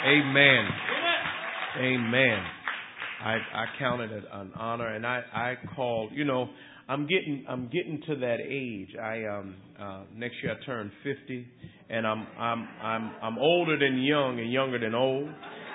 Amen. Amen. I count it an honor, and I call. I'm getting to that age. Next year I turn 50, and I'm older than young and younger than old,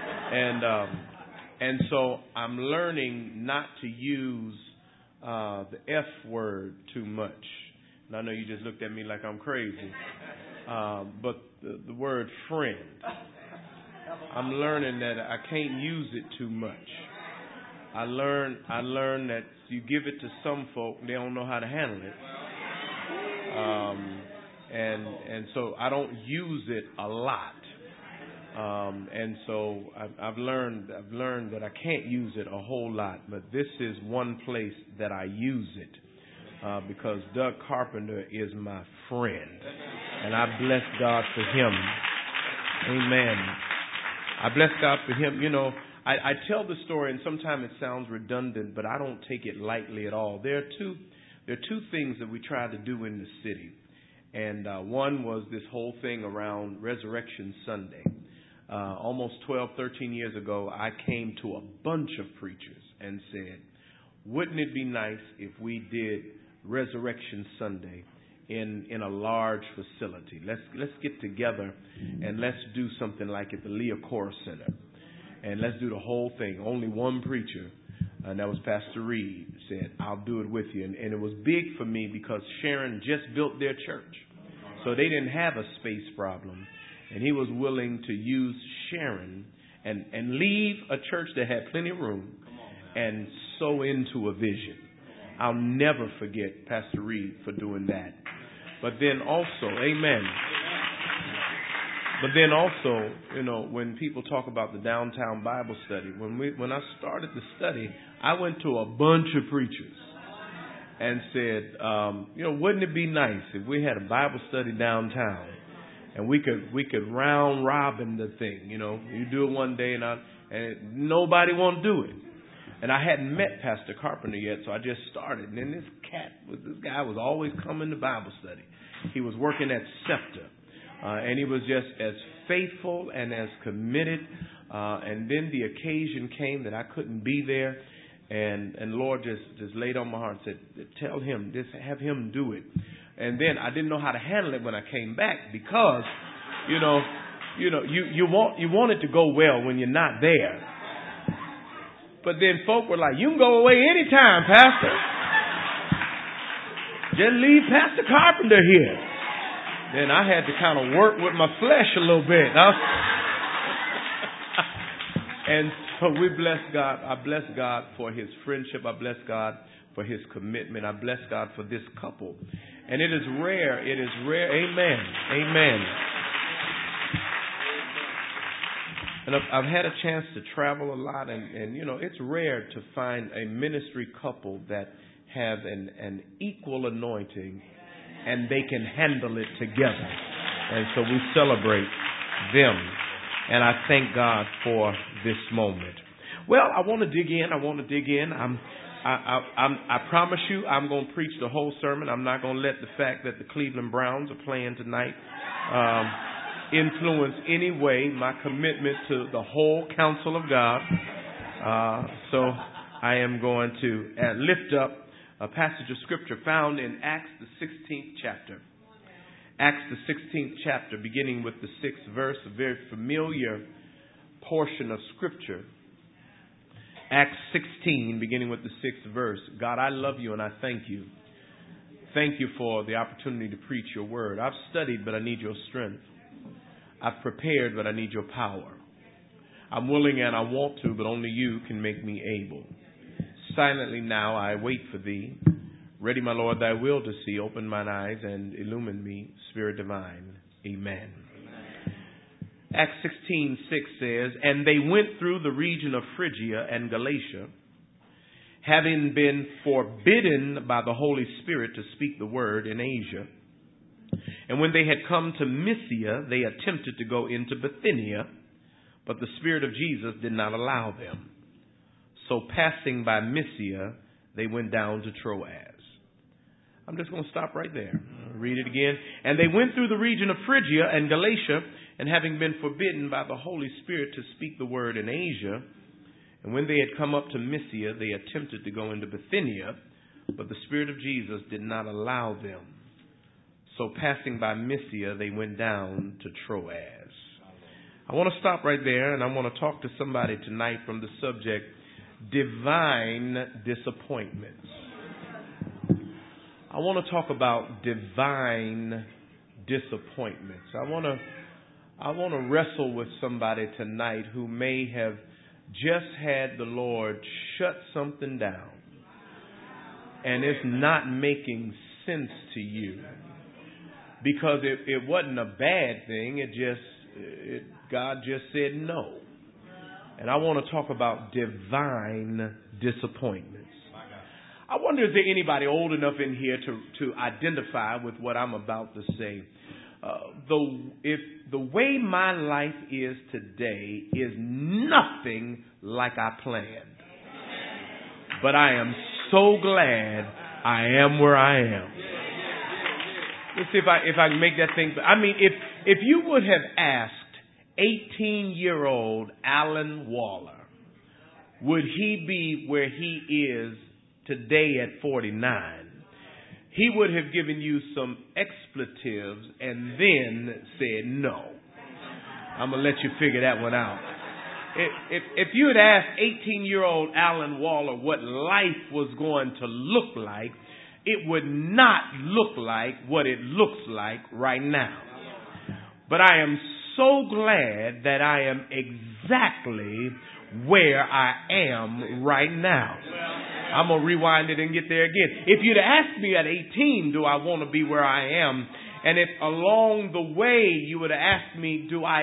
and so I'm learning not to use the F word too much. And I know you just looked at me like I'm crazy, but the word friend, I'm learning that I can't use it too much. I learned that you give it to some folk, they don't know how to handle it. And so I don't use it a lot. And so I've learned that I can't use it a whole lot, but this is one place that I use it, because Doug Carpenter is my friend, and I bless God for him. Amen. I bless God for him. I tell the story, and sometimes it sounds redundant, but I don't take it lightly at all. There are two things that we try to do in the city, and one was this whole thing around Resurrection Sunday. Almost 12, 13 years ago, I came to a bunch of preachers and said, wouldn't it be nice if we did Resurrection Sunday in a large facility? Let's get together and let's do something like at the Leah Core Center. And let's do the whole thing. Only one preacher, and that was Pastor Reed, said, I'll do it with you. And it was big for me because Sharon just built their church. So they didn't have a space problem. And he was willing to use Sharon and leave a church that had plenty of room and sow into a vision. I'll never forget Pastor Reed for doing that. But then also, amen. But then also, when people talk about the downtown Bible study, when I started the study, I went to a bunch of preachers and said, wouldn't it be nice if we had a Bible study downtown and we could round robin the thing? You do it one day and nobody won't do it. And I hadn't met Pastor Carpenter yet, so I just started. And then this guy was always coming to Bible study. He was working at Scepter. And he was just as faithful and as committed. And then the occasion came that I couldn't be there. And Lord just laid on my heart and said, tell him, just have him do it. And then I didn't know how to handle it when I came back because, you want it to go well when you're not there. But then folk were like, you can go away anytime, Pastor. Just leave Pastor Carpenter here. Then I had to kind of work with my flesh a little bit. And so we bless God. I bless God for his friendship. I bless God for his commitment. I bless God for this couple. And it is rare. It is rare. Amen. Amen. And I've had a chance to travel a lot. And it's rare to find a ministry couple that have an equal anointing and they can handle it together. And so we celebrate them. And I thank God for this moment. Well, I want to dig in. I promise you I'm going to preach the whole sermon. I'm not going to let the fact that the Cleveland Browns are playing tonight influence any way my commitment to the whole counsel of God. So I am going to lift up a passage of scripture found in Acts the 16th chapter. Acts the 16th chapter, beginning with the 6th verse, a very familiar portion of scripture. Acts 16, beginning with the 6th verse. God, I love you and I thank you. Thank you for the opportunity to preach your word. I've studied, but I need your strength. I've prepared, but I need your power. I'm willing and I want to, but only you can make me able. Silently now I wait for thee. Ready, my Lord, thy will to see. Open mine eyes and illumine me, Spirit divine. Amen. Acts 16:6 says, and they went through the region of Phrygia and Galatia, having been forbidden by the Holy Spirit to speak the word in Asia. And when they had come to Mysia, they attempted to go into Bithynia, but the Spirit of Jesus did not allow them. So passing by Mysia, they went down to Troas. I'm just going to stop right there. Read it again. And they went through the region of Phrygia and Galatia, And having been forbidden by the Holy Spirit to speak the word in Asia, and when they had come up to Mysia, they attempted to go into Bithynia, but the Spirit of Jesus did not allow them. So passing by Mysia, they went down to Troas. I want to stop right there, and I want to talk to somebody tonight from the subject, divine disappointments. I want to talk about divine disappointments. I want to wrestle with somebody tonight who may have just had the Lord shut something down, and it's not making sense to you because it wasn't a bad thing. God just said no. And I want to talk about divine disappointments. I wonder if there's anybody old enough in here to identify with what I'm about to say. If the way my life is today is nothing like I planned, but I am so glad I am where I am. Let's see if I can make that thing. I mean, if you would have asked 18-year-old Alan Waller, would he be where he is today at 49? He would have given you some expletives and then said no. I'm going to let you figure that one out. If you had asked 18-year-old Alan Waller what life was going to look like, it would not look like what it looks like right now. But I am so glad that I am exactly where I am right now. I'm going to rewind it and get there again. If you'd asked me at 18, do I want to be where I am? And if along the way you would have asked me, do I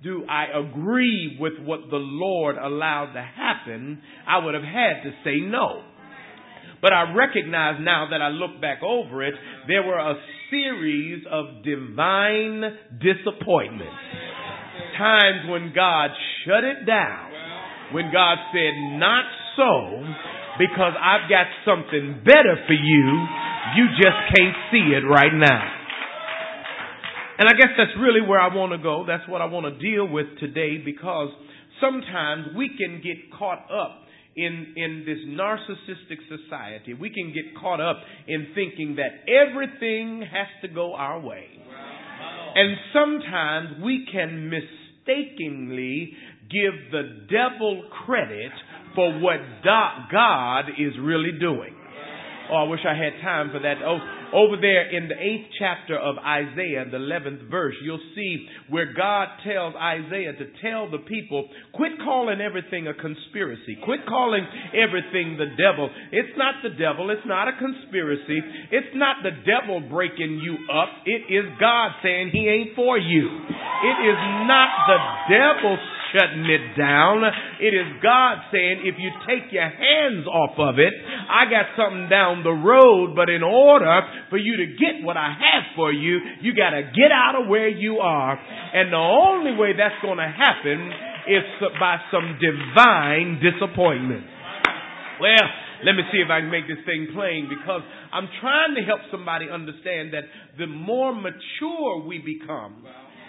agree with what the Lord allowed to happen, I would have had to say no. But I recognize now that I look back over it, there were a series of divine disappointments. Times when God shut it down. When God said, not so, because I've got something better for you. You just can't see it right now. And I guess that's really where I want to go. That's what I want to deal with today, because sometimes we can get caught up in this narcissistic society. We can get caught up in thinking that everything has to go our way. And sometimes we can mistakenly give the devil credit for what God is really doing. Oh, I wish I had time for that. Oh, over there in the 8th chapter of Isaiah, the 11th verse, you'll see where God tells Isaiah to tell the people, quit calling everything a conspiracy. Quit calling everything the devil. It's not the devil. It's not a conspiracy. It's not the devil breaking you up. It is God saying he ain't for you. It is not the devil shutting it down. It is God saying, if you take your hands off of it, I got something down the road, but in order for you to get what I have for you, you got to get out of where you are. And the only way that's going to happen is by some divine disappointment. Well, let me see if I can make this thing plain, because I'm trying to help somebody understand that the more mature we become,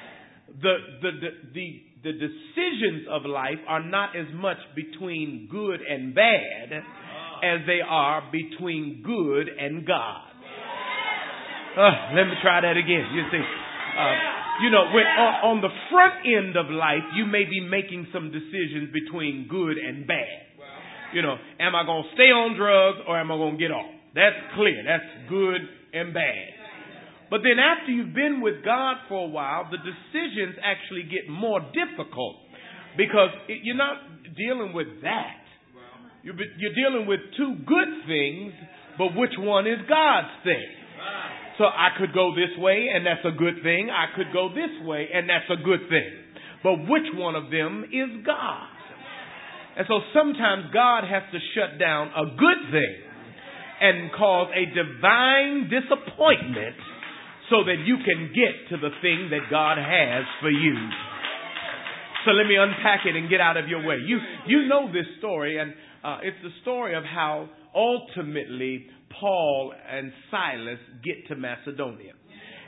the decisions of life are not as much between good and bad as they are between good and God. Let me try that again. You see, when on the front end of life, you may be making some decisions between good and bad. Am I going to stay on drugs or am I going to get off? That's clear. That's good and bad. But then after you've been with God for a while, the decisions actually get more difficult, because you're not dealing with that. You're dealing with two good things, but which one is God's thing? So I could go this way, and that's a good thing. I could go this way, and that's a good thing. But which one of them is God? And so sometimes God has to shut down a good thing and cause a divine disappointment so that you can get to the thing that God has for you. So let me unpack it and get out of your way. You know this story, and it's the story of how ultimately Paul and Silas get to Macedonia.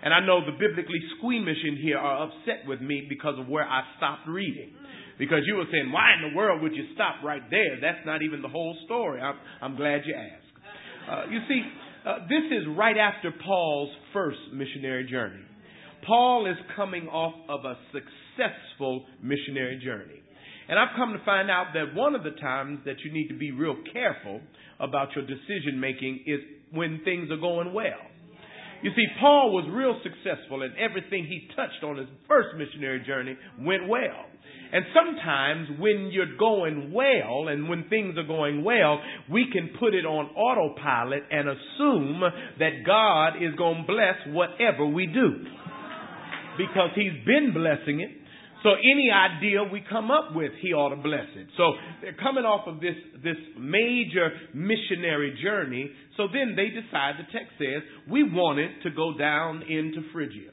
And I know the biblically squeamish in here are upset with me because of where I stopped reading. Because you were saying, why in the world would you stop right there? That's not even the whole story. I'm glad you asked. You see, this is right after Paul's first missionary journey. Paul is coming off of a successful missionary journey. And I've come to find out that one of the times that you need to be real careful about your decision making is when things are going well. You see, Paul was real successful and everything he touched on his first missionary journey went well. And sometimes when you're going well and when things are going well, we can put it on autopilot and assume that God is going to bless whatever we do. Because He's been blessing it. So any idea we come up with, He ought to bless it. So they're coming off of this major missionary journey. So then they decide, the text says, we wanted to go down into Phrygia.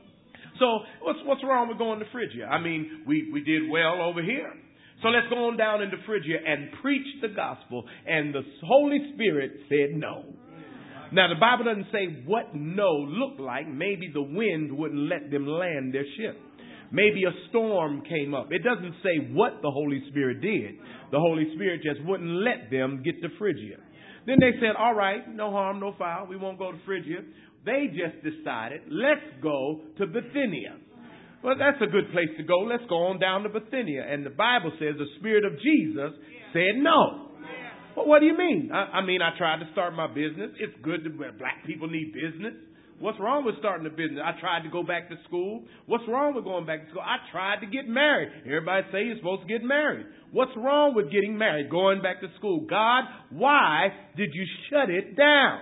So what's wrong with going to Phrygia? I mean, we did well over here. So let's go on down into Phrygia and preach the gospel. And the Holy Spirit said no. Now, the Bible doesn't say what no looked like. Maybe the wind wouldn't let them land their ship. Maybe a storm came up. It doesn't say what the Holy Spirit did. The Holy Spirit just wouldn't let them get to Phrygia. Then they said, all right, no harm, no foul. We won't go to Phrygia. They just decided, let's go to Bithynia. Well, that's a good place to go. Let's go on down to Bithynia. And the Bible says the Spirit of Jesus said no. Well, what do you mean? I mean, I tried to start my business. It's good that black people need business. What's wrong with starting a business? I tried to go back to school. What's wrong with going back to school? I tried to get married. Everybody say you're supposed to get married. What's wrong with getting married, going back to school? God, why did you shut it down?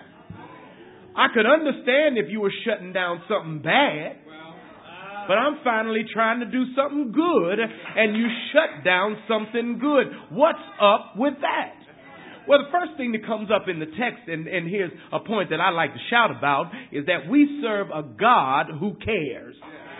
I could understand if you were shutting down something bad, but I'm finally trying to do something good, and you shut down something good. What's up with that? Well, the first thing that comes up in the text, and here's a point that I like to shout about, is that we serve a God who cares.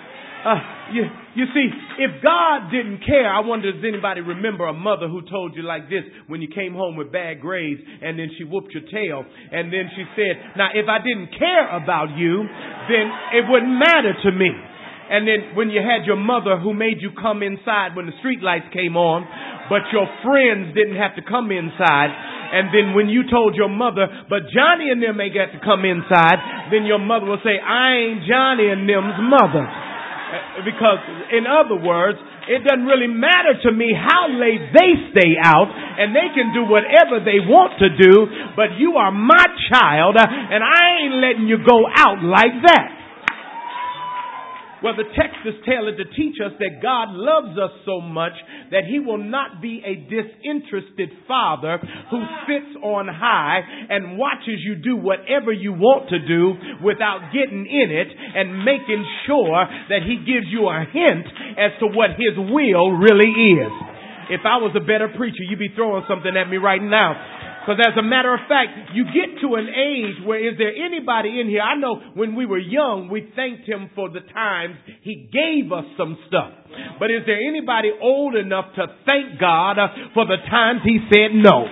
You see, if God didn't care, I wonder, does anybody remember a mother who told you like this when you came home with bad grades and then she whooped your tail and then she said, now if I didn't care about you, then it wouldn't matter to me. And then when you had your mother who made you come inside when the street lights came on, but your friends didn't have to come inside. And then when you told your mother, but Johnny and them ain't got to come inside, then your mother will say, I ain't Johnny and them's mother. Because, in other words, it doesn't really matter to me how late they stay out, and they can do whatever they want to do, but you are my child, and I ain't letting you go out like that. Well, the text is tailored to teach us that God loves us so much that He will not be a disinterested Father who sits on high and watches you do whatever you want to do without getting in it and making sure that He gives you a hint as to what His will really is. If I was a better preacher, you'd be throwing something at me right now. Because as a matter of fact, you get to an age where is there anybody in here? I know when we were young, we thanked Him for the times He gave us some stuff. But is there anybody old enough to thank God for the times He said no?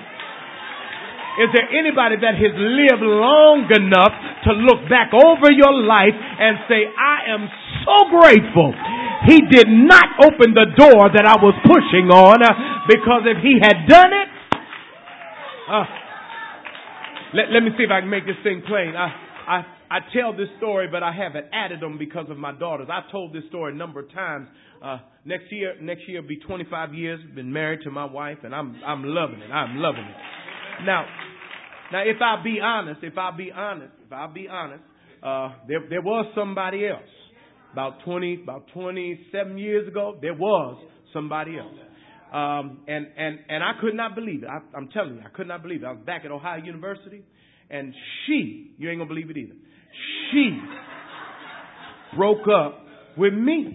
Is there anybody that has lived long enough to look back over your life and say, I am so grateful He did not open the door that I was pushing on, because if He had done it, let me see if I can make this thing plain. I tell this story, but I haven't added them because of my daughters. I've told this story a number of times. Next year will be 25 years. Been married to my wife, and I'm loving it. I'm loving it. Now, if I'll be honest, there was somebody else. About 27 years ago, there was somebody else. And I could not believe it. I'm telling you, I could not believe it. I was back at Ohio University, and you ain't gonna believe it either. She broke up with me.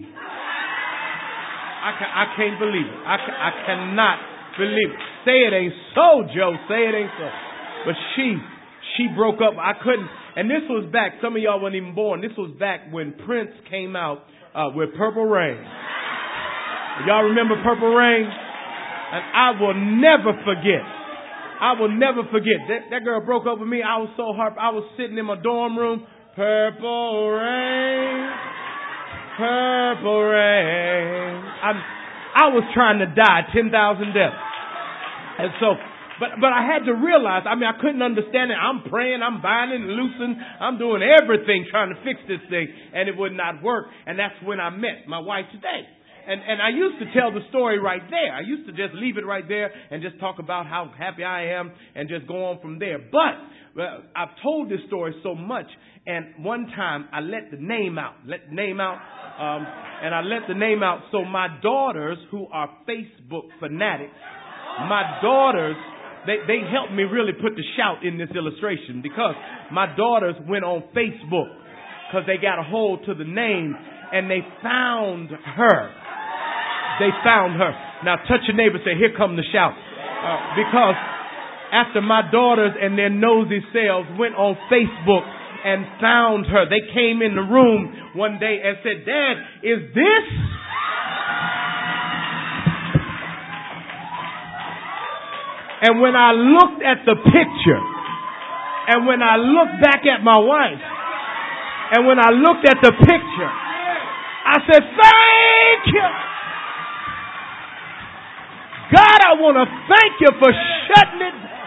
I can't believe it. I cannot believe it. Say it ain't so, Joe. Say it ain't so. But she broke up. I couldn't. And this was back. Some of y'all weren't even born. This was back when Prince came out with Purple Rain. Y'all remember Purple Rain? And I will never forget. That girl broke up with me. I was so hurt. I was sitting in my dorm room. Purple rain, purple rain. I was trying to die 10,000 deaths. And so, but I had to realize, I couldn't understand it. I'm praying, I'm binding and loosing, I'm doing everything trying to fix this thing, and it would not work. And that's when I met my wife today. And I used to tell the story right there. I used to just leave it right there and just talk about how happy I am and just go on from there. But I've told this story so much, and one time I let the name out, and I let the name out. So my daughters, who are Facebook fanatics, my daughters, they helped me really put the shout in this illustration, because my daughters went on Facebook because they got a hold to the name and they found her. They found her. Now touch your neighbor and say, here come the shout. Because after my daughters and their nosy selves went on Facebook and found her, they came in the room one day and said, Dad, is this? And when I looked at the picture, and when I looked back at my wife, and when I looked at the picture, I said, thank you. God, I want to thank you for shutting it down.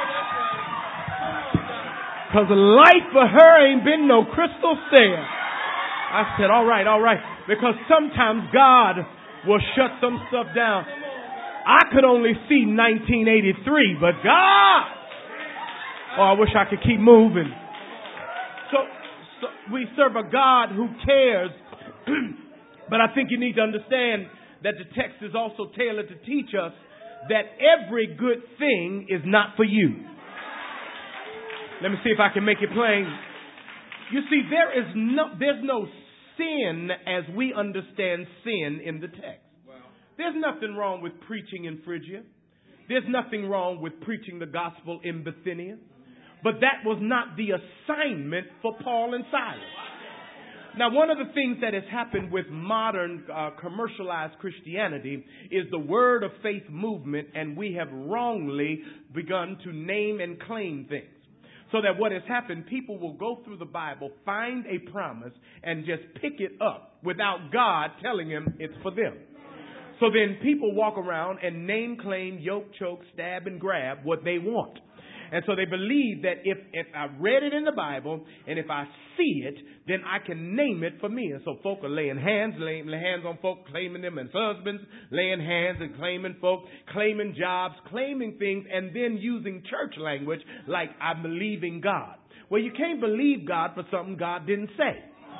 Because life for her ain't been no crystal stair. I said, all right. Because sometimes God will shut some stuff down. I could only see 1983, but God, I wish I could keep moving. So we serve a God who cares. But I think you need to understand that the text is also tailored to teach us that every good thing is not for you. Let me see if I can make it plain. You see, there's no sin as we understand sin in the text. There's nothing wrong with preaching in Phrygia. There's nothing wrong with preaching the gospel in Bithynia. But that was not the assignment for Paul and Silas. Now, one of the things that has happened with modern commercialized Christianity is the word of faith movement, and we have wrongly begun to name and claim things. So that what has happened, people will go through the Bible, find a promise, and just pick it up without God telling them it's for them. So then people walk around and name, claim, yoke, choke, stab, and grab what they want. And so they believe that if I read it in the Bible and if I see it, then I can name it for me. And so folk are laying hands on folk, claiming them as husbands, laying hands and claiming folk, claiming jobs, claiming things, and then using church language like I believe in God. Well, you can't believe God for something God didn't say.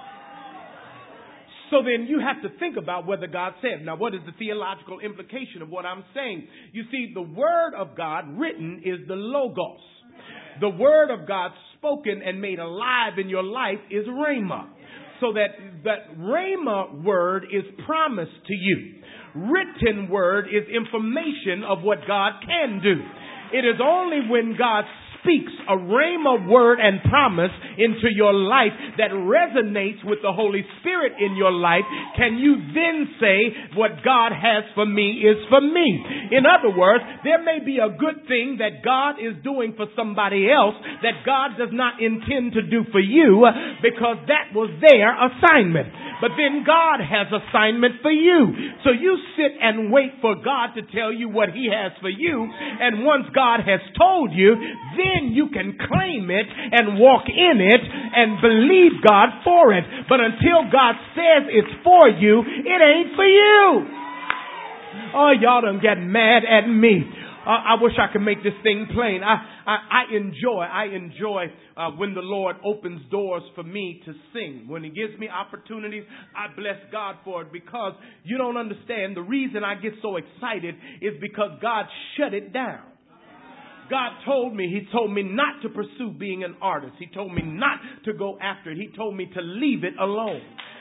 So then you have to think about whether God said. Now, what is the theological implication of what I'm saying? You see, the word of God written is the Logos. The word of God spoken and made alive in your life is Rhema. So that Rhema word is promised to you. Written word is information of what God can do. It is only when God speaks a rhema word and promise into your life that resonates with the Holy Spirit in your life, can you then say, what God has for me is for me. In other words, there may be a good thing that God is doing for somebody else that God does not intend to do for you because that was their assignment. But then God has assignment for you. So you sit and wait for God to tell you what He has for you. And once God has told you, then you can claim it and walk in it and believe God for it. But until God says it's for you, it ain't for you. Oh, y'all done get mad at me. I wish I could make this thing plain. I enjoy when the Lord opens doors for me to sing. When He gives me opportunities, I bless God for it, because you don't understand. The reason I get so excited is because God shut it down. God told me, He told me not to pursue being an artist. He told me not to go after it. He told me to leave it alone.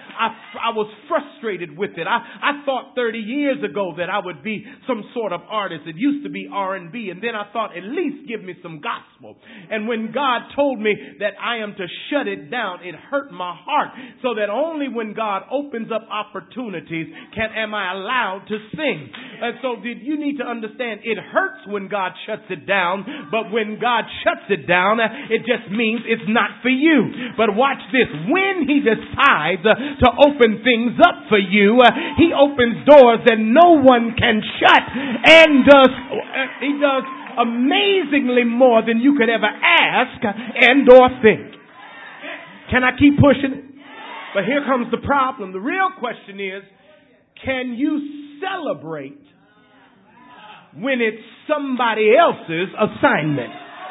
I was frustrated with it. I thought 30 years ago that I would be some sort of artist. It used to be R&B. And then I thought, at least give me some gospel. And when God told me that I am to shut it down, it hurt my heart. So that only when God opens up opportunities am I allowed to sing. And so you need to understand, it hurts when God shuts it down. But when God shuts it down, it just means it's not for you. But watch this. When He decides to open things up for you, He opens doors that no one can shut, and He does amazingly more than you could ever ask and or think. Can I keep pushing? But here comes the problem. The real question is, can you celebrate when it's somebody else's assignment?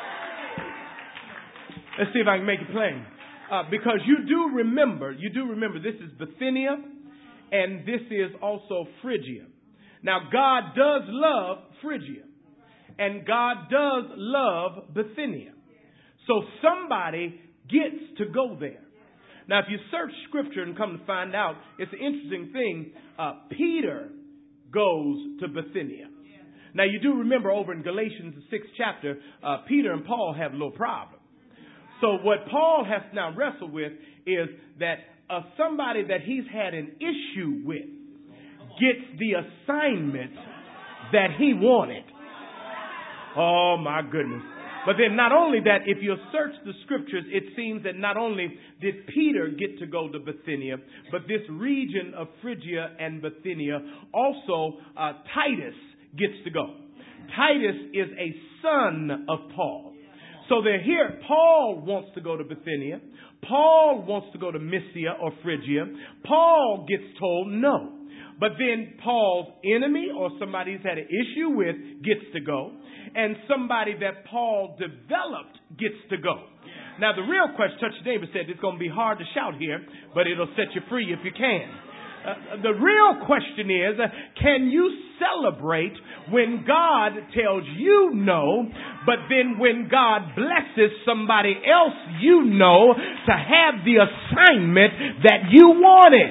Let's see if I can make it plain. Because you do remember, this is Bithynia, and this is also Phrygia. Now, God does love Phrygia, and God does love Bithynia. So somebody gets to go there. Now, if you search Scripture and come to find out, it's an interesting thing. Peter goes to Bithynia. Now, you do remember over in Galatians, the 6th chapter, Peter and Paul have a little problem. So what Paul has now wrestled with is that somebody that he's had an issue with gets the assignment that he wanted. Oh, my goodness. But then not only that, if you search the Scriptures, it seems that not only did Peter get to go to Bithynia, but this region of Phrygia and Bithynia, also Titus gets to go. Titus is a son of Paul. So they're here. Paul wants to go to Bithynia. Paul wants to go to Mysia or Phrygia. Paul gets told no. But then Paul's enemy or somebody he's had an issue with gets to go. And somebody that Paul developed gets to go. Now the real question, touch your neighbor, said it's going to be hard to shout here, but it'll set you free if you can. The real question is, can you celebrate when God tells you no, but then when God blesses somebody else you know to have the assignment that you wanted?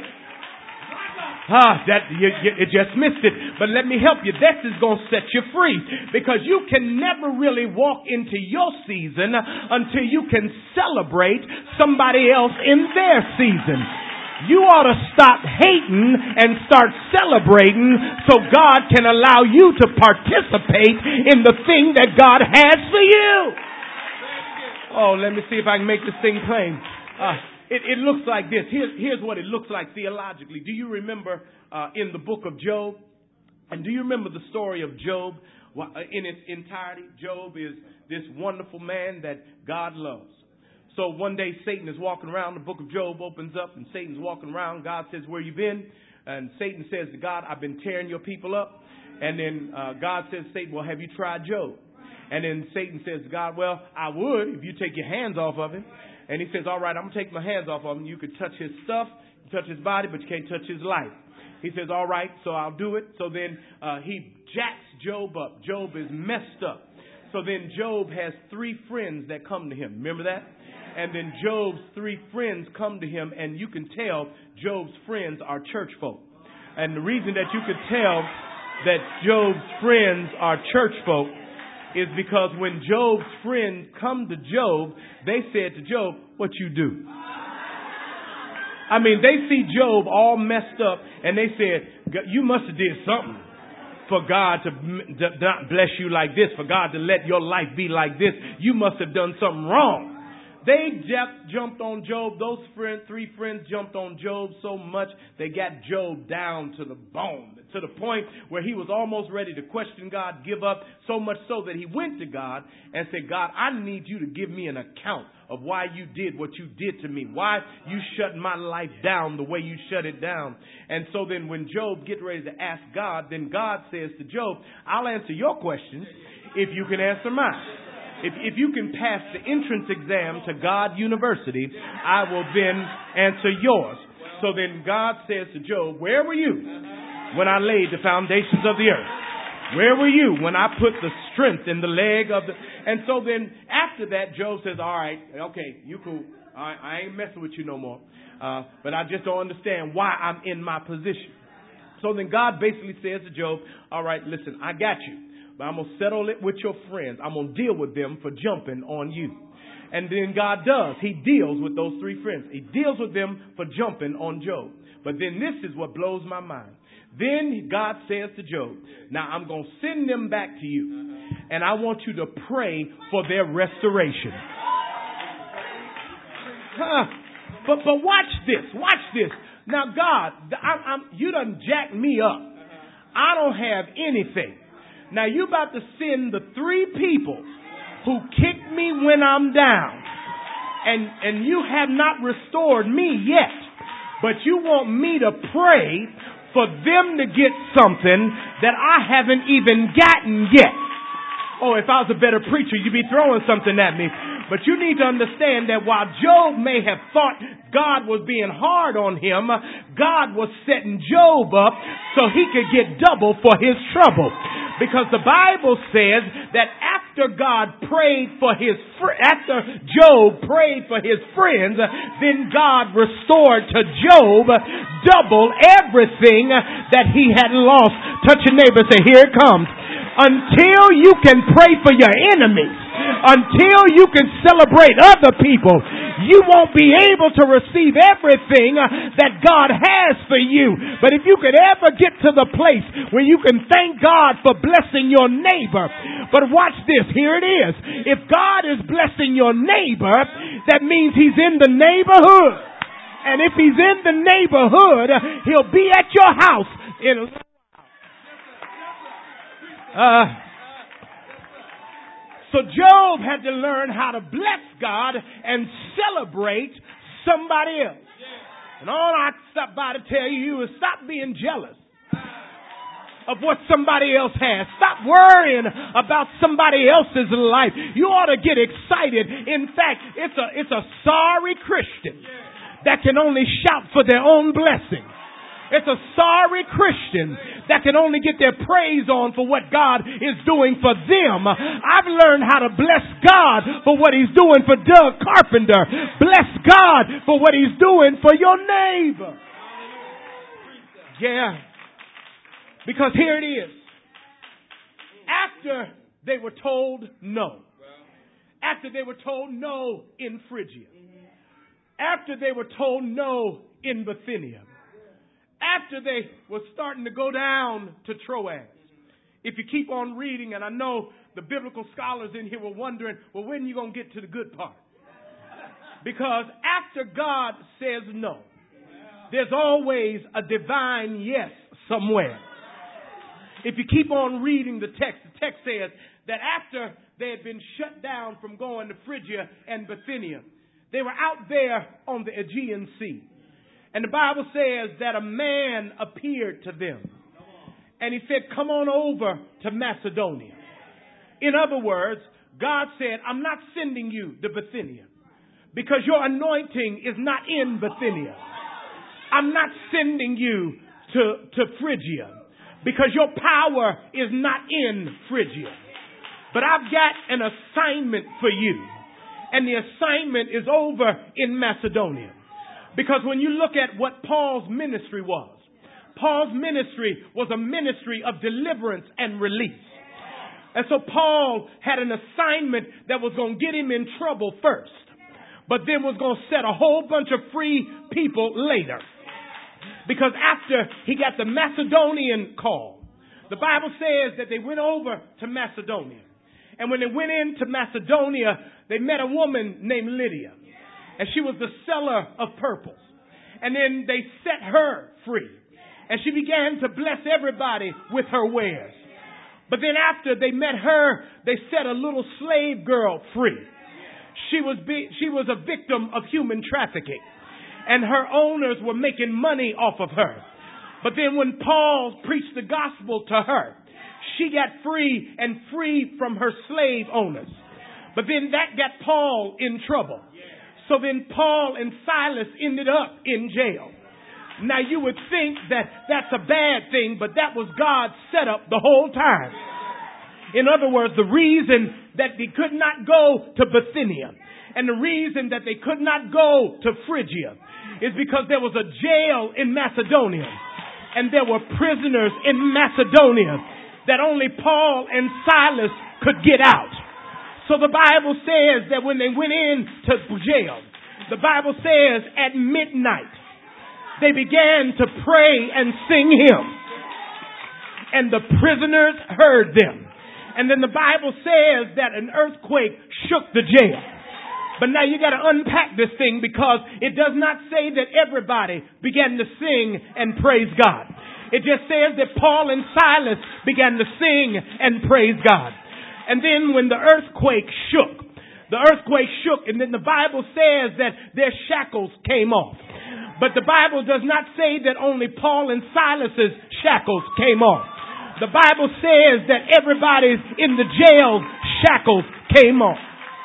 You just missed it. But let me help you. This is going to set you free, because you can never really walk into your season until you can celebrate somebody else in their season. You ought to stop hating and start celebrating so God can allow you to participate in the thing that God has for you. Oh, let me see if I can make this thing plain. It looks like this. Here's what it looks like theologically. Do you remember in the book of Job? And do you remember the story of Job in its entirety? Job is this wonderful man that God loves. So one day Satan is walking around. The book of Job opens up and Satan's walking around. God says, where you been? And Satan says to God, I've been tearing your people up. And then God says to Satan, well, have you tried Job? And then Satan says to God, well, I would if you take your hands off of him. And he says, all right, I'm going to take my hands off of him. You can touch his stuff, you can touch his body, but you can't touch his life. He says, all right, so I'll do it. So then he jacks Job up. Job is messed up. So then Job has 3 friends that come to him. Remember that? And then Job's 3 friends come to him, and you can tell Job's friends are church folk. And the reason that you could tell that Job's friends are church folk is because when Job's friends come to Job, they said to Job, what you do? I mean, they see Job all messed up, and they said, you must have did something for God to not bless you like this, for God to let your life be like this. You must have done something wrong. They jumped on Job. Those 3 friends jumped on Job so much they got Job down to the bone, to the point where he was almost ready to question God, give up, so much so that he went to God and said, God, I need you to give me an account of why you did what you did to me, why you shut my life down the way you shut it down. And so then when Job gets ready to ask God, then God says to Job, I'll answer your questions if you can answer mine. If you can pass the entrance exam to God University, I will then answer yours. So then God says to Job, where were you when I laid the foundations of the earth? Where were you when I put the strength in the leg of the... And so then after that, Job says, all right, okay, you cool. I ain't messing with you no more. But I just don't understand why I'm in my position. So then God basically says to Job, all right, listen, I got you. But I'm going to settle it with your friends. I'm going to deal with them for jumping on you. And then God does. He deals with those three friends. He deals with them for jumping on Job. But then this is what blows my mind. Then God says to Job, now I'm going to send them back to you. And I want you to pray for their restoration. But watch this. Watch this. Now, God, you done jacked me up. I don't have anything. Now, you about to send the three people who kicked me when I'm down. And you have not restored me yet. But you want me to pray for them to get something that I haven't even gotten yet. Oh, if I was a better preacher, you'd be throwing something at me. But you need to understand that while Job may have thought God was being hard on him, God was setting Job up so he could get double for his trouble. Because the Bible says that after Job prayed for his friends, then God restored to Job double everything that he had lost. Touch your neighbor and say, here it comes. Until you can pray for your enemies, until you can celebrate other people, you won't be able to receive everything that God has for you. But if you could ever get to the place where you can thank God for blessing your neighbor. But watch this, here it is. If God is blessing your neighbor, that means he's in the neighborhood. And if he's in the neighborhood, he'll be at your house in a So Job had to learn how to bless God and celebrate somebody else. And all I stopped by to tell you is stop being jealous of what somebody else has. Stop worrying about somebody else's life. You ought to get excited. In fact, it's a sorry Christian that can only shout for their own blessing. It's a sorry Christian that can only get their praise on for what God is doing for them. I've learned how to bless God for what he's doing for Doug Carpenter. Bless God for what he's doing for your neighbor. Yeah. Because here it is. After they were told no. After they were told no in Phrygia. After they were told no in Bithynia. After they were starting to go down to Troas. If you keep on reading, and I know the biblical scholars in here were wondering, well, when are you going to get to the good part? Because after God says no, there's always a divine yes somewhere. If you keep on reading the text says that after they had been shut down from going to Phrygia and Bithynia, they were out there on the Aegean Sea. And the Bible says that a man appeared to them. And he said, come on over to Macedonia. In other words, God said, I'm not sending you to Bithynia because your anointing is not in Bithynia. I'm not sending you to Phrygia because your power is not in Phrygia. But I've got an assignment for you. And the assignment is over in Macedonia. Because when you look at what Paul's ministry was a ministry of deliverance and release. And so Paul had an assignment that was going to get him in trouble first, but then was going to set a whole bunch of free people later. Because after he got the Macedonian call, the Bible says that they went over to Macedonia. And when they went into Macedonia, they met a woman named Lydia. And she was the seller of purples. And then they set her free. And she began to bless everybody with her wares. But then after they met her, they set a little slave girl free. She was a victim of human trafficking. And her owners were making money off of her. But then when Paul preached the gospel to her, she got free and freed from her slave owners. But then that got Paul in trouble. So then Paul and Silas ended up in jail. Now you would think that that's a bad thing, but that was God's setup the whole time. In other words, the reason that they could not go to Bithynia And the reason that they could not go to Phrygia is because there was a jail in Macedonia. And there were prisoners in Macedonia that only Paul and Silas could get out. So the Bible says that when they went into jail, the Bible says at midnight, they began to pray and sing hymns. And the prisoners heard them. And then the Bible says that an earthquake shook the jail. But now you got to unpack this thing, because it does not say that everybody began to sing and praise God. It just says that Paul and Silas began to sing and praise God. And then when the earthquake shook, and then the Bible says that their shackles came off. But the Bible does not say that only Paul and Silas's shackles came off. The Bible says that everybody's in the jail shackles came off.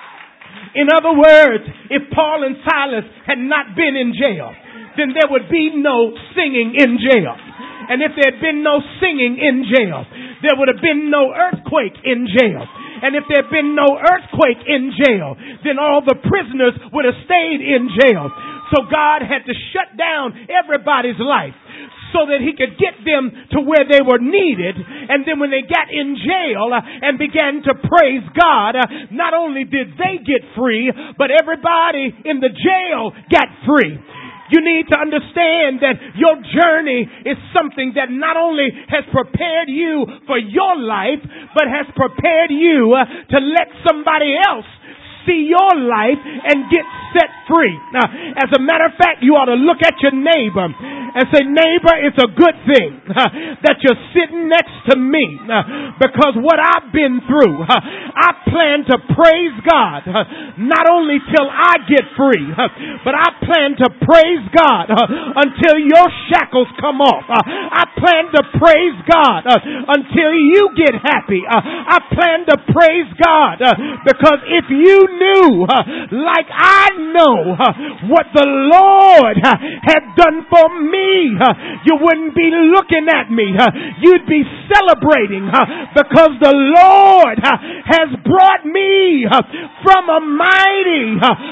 In other words, if Paul and Silas had not been in jail, then there would be no singing in jail. And if there had been no singing in jail, there would have been no earthquake in jail. And if there had been no earthquake in jail, then all the prisoners would have stayed in jail. So God had to shut down everybody's life so that he could get them to where they were needed. And then when they got in jail and began to praise God, not only did they get free, but everybody in the jail got free. You need to understand that your journey is something that not only has prepared you for your life, but has prepared you to let somebody else see your life and get set free. Now, as a matter of fact, you ought to look at your neighbor and say, neighbor, it's a good thing that you're sitting next to me, because what I've been through, I plan to praise God not only till I get free, but I plan to praise God until your shackles come off. I plan to praise God until you get happy. I plan to praise God because if you knew, like I know, what the Lord had done for me, you wouldn't be looking at me. You'd be celebrating because the Lord has brought me from a mighty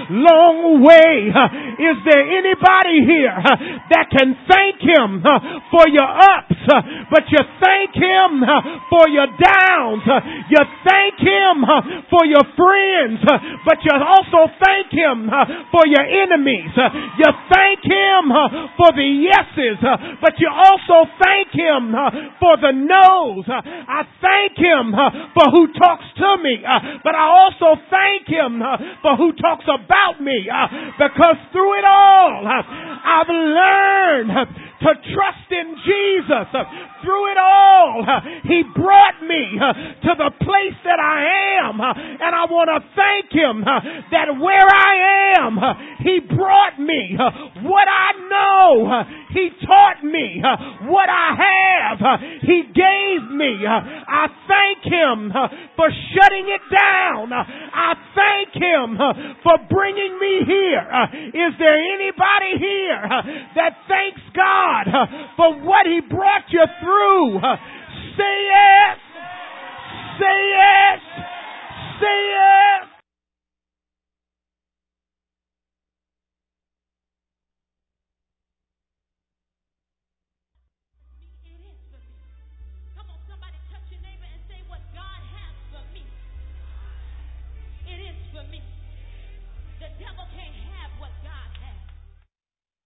long way. Is there anybody here that can thank him for your ups, but you thank him for your downs? You thank him for your friends, but you also thank him for your enemies. You thank him for the yeses, but you also thank him for the no's. I thank him for who talks to me, but I also thank him for who talks about me, because through it all, I've learned to trust in Jesus. Through it all, he brought me to the place that I am, and I want to thank him that where I am, he brought me what I know. He taught me what I have. He gave me. I thank him for shutting it down. I thank him for bringing me here. Is there anybody here that thanks God for what he brought you through? Say yes.